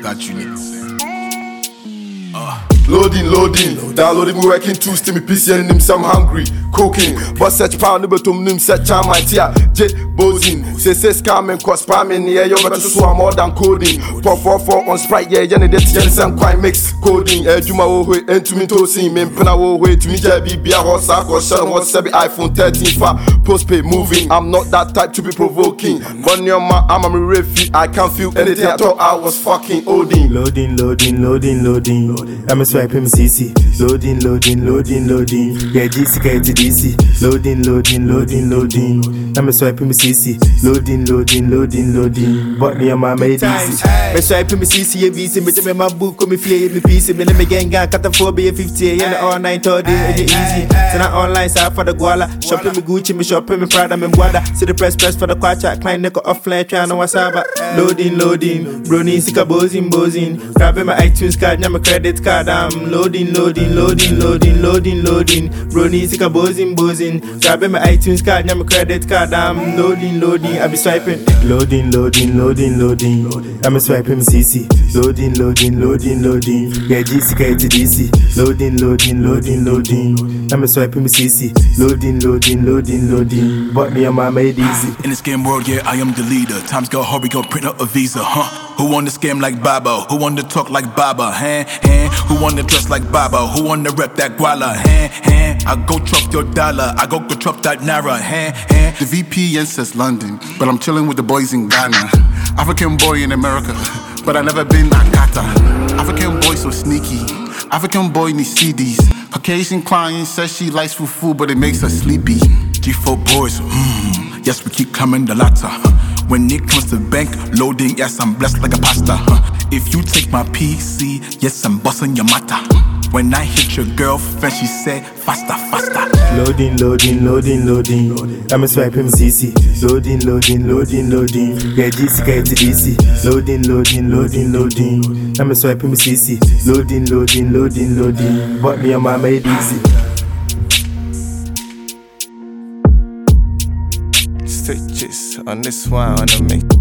that unit. Loading, downloading, me working too, still me PC and him some hungry, cooking, but search pound, but to him search my tia, jet, bozing, say scam and cost spamming, yeah, you're better so more than coding, 444 on Sprite, yeah, Jenny, that's some quite mix coding, Juma way, and to me to see me, Pena way, to me, be a horse, or shut what's iPhone 13 for postpaid moving, I'm not that type to be provoking, but near my, I'm a refugee, I can't feel anything, I thought I was fucking Odin. Loading, I'm a swipe him CC. Loading. Yeah, DC to DC. Loading. I'm a swipe him CC. Loading. But me and my made easy. Me swipe him CC, yeah, BC. Me tell my book, me flay, me PC. Me let me gang, cataphobia 50. Yeah, all night, all day, easy. So now online side for the guala. Shopping me Gucci, me shopping me Prada, me Guada. See the press for the quacha. Client nickel offline, trying to wasaba. Loading. Brony, sika bozing. Grabbing my iTunes card, now my credit card. I'm loading. Brony, sika bozing. Grabbing my iTunes card, now my credit card. I'm loading. I be swiping. Loading. I'm a swiping CC. Loading. Yeah, DC to DC. Loading. I'm a swiping CC. Loading. But me and my made easy. In this game world, yeah, I am the leader. Times go hard, we gon' print out a visa, huh? Who want to scam like Baba? Who want to talk like Baba? Who want to dress like Baba? Who want to rep that guala? I go chop your dollar, I go chop that naira. The VPN says London, but I'm chilling with the boys in Ghana. African boy in America, but I never been that kata. African boy so sneaky, African boy needs CDs. Caucasian client says she likes fufu, but it makes her sleepy. G4 boys, yes, we keep coming the latter. When it comes to bank loading, yes, I'm blessed like a pasta. If you take my PC, yes, I'm busting your mata. When I hit your girlfriend, she said, faster. Loading. I'm a swipe him CC. Loading. Yeah, DC to DC. Loading. I'm a swipe him CC. Loading. But me and my made easy. Stitches on this one, on the make.